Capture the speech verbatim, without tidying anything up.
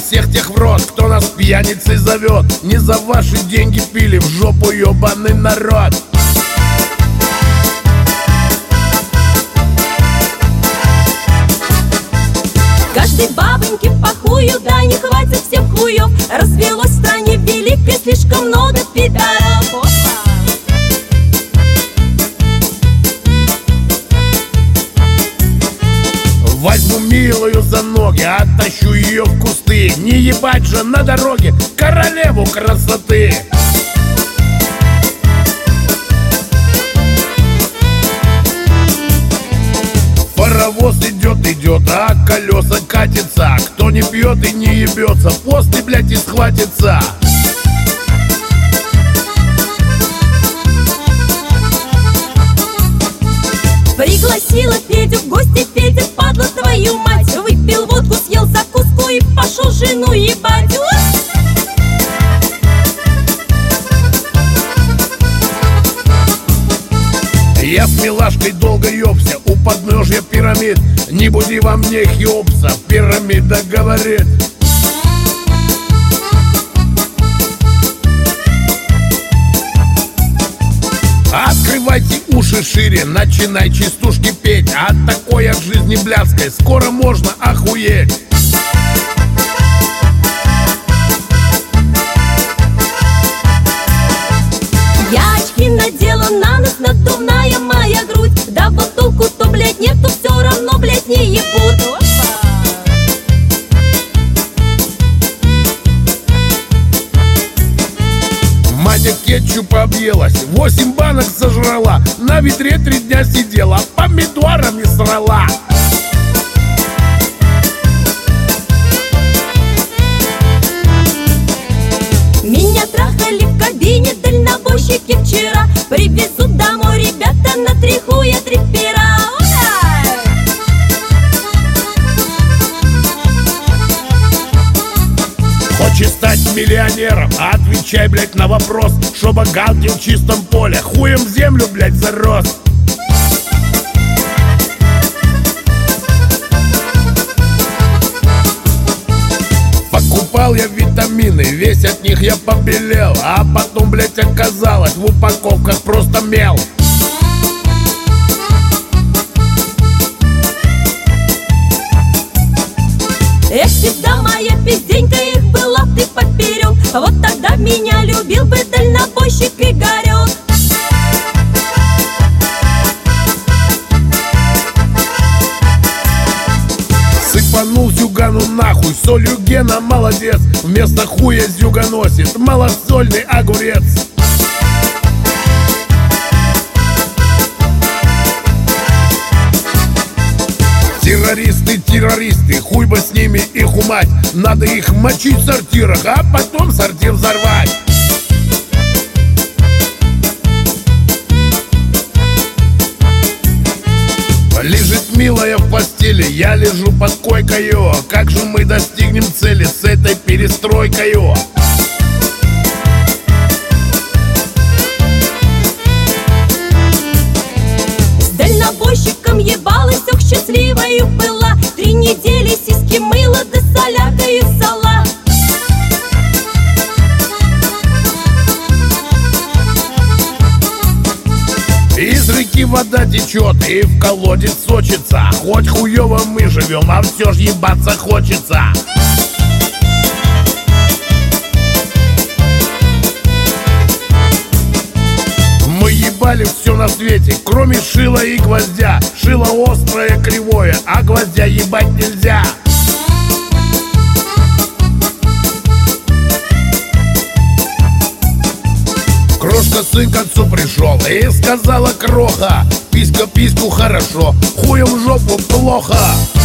всех тех в рот, кто нас пьяницей зовет. Не за ваши деньги пили в жопу ебаный народ. Каждой бабоньке по хую, да не хватит всем хуев. Развелось в стране великой слишком много пидоров. Возьму милую за ноги, оттащу ее в кусты. Не ебать же на дороге королеву красоты. Паровоз идет, идет, а колеса катится. Кто не пьет и не ебется, после, блядь, и схватится. Пригласила Федю в гости, Федя, падла твою мать. Выпил водку, съел закуску и пошел жену ебать. Я с милашкой долго ёбся у подножья пирамид. Не буди во мне Хеопса, пирамида говорит. Открывайте уши шире, начинай частушки петь. От такой от жизни блядской скоро можно охуеть. Я очки надела на нос, надувная моя грудь. Да вот толку-то, блядь, нету, все равно, блядь, не ебут. Маня кетчупа объелась, восемь банок сожрала. На ветре три дня сидела, помидорами срала. Меня трахали в кабине дальнобойщики вчера. Привезут домой ребята на три хуя три пера. Хочешь стать миллионером? Отвечай, блядь, на вопрос. Чтобы галки в чистом поле хуем в землю, блядь, зарос. Покупал я витамины, весь от них я побелел. А потом, блядь, оказалось, в упаковках просто мел. Эх, всегда моя пизденька, их была ты поперек. Вот тогда меня любил бы дальнобойщик Игорек. Сыпанул Зюгану нахуй, солью Гена молодец. Вместо хуя Зюга носит малосольный огурец. Террористы, террористы, хуй бы с ними их умать. Надо их мочить в сортирах, а потом сортир взорвать. Лежит милая в постели, я лежу под койкою. Как же мы достигнем цели с этой перестройкою? С дальнобойщиком ебалась, ох, счастливою была. Три недели сиськи мыла, да солякою сала. Из реки вода течет и в колодец сочится. Хоть хуёво мы живем, а все ж ебаться хочется. Мы ебали все на свете, кроме шила и гвоздя. Шило острое, кривое, а гвоздя ебать нельзя. Крошка сын к отцу пришел и сказала кроха: писька письку хорошо, хуем в жопу плохо.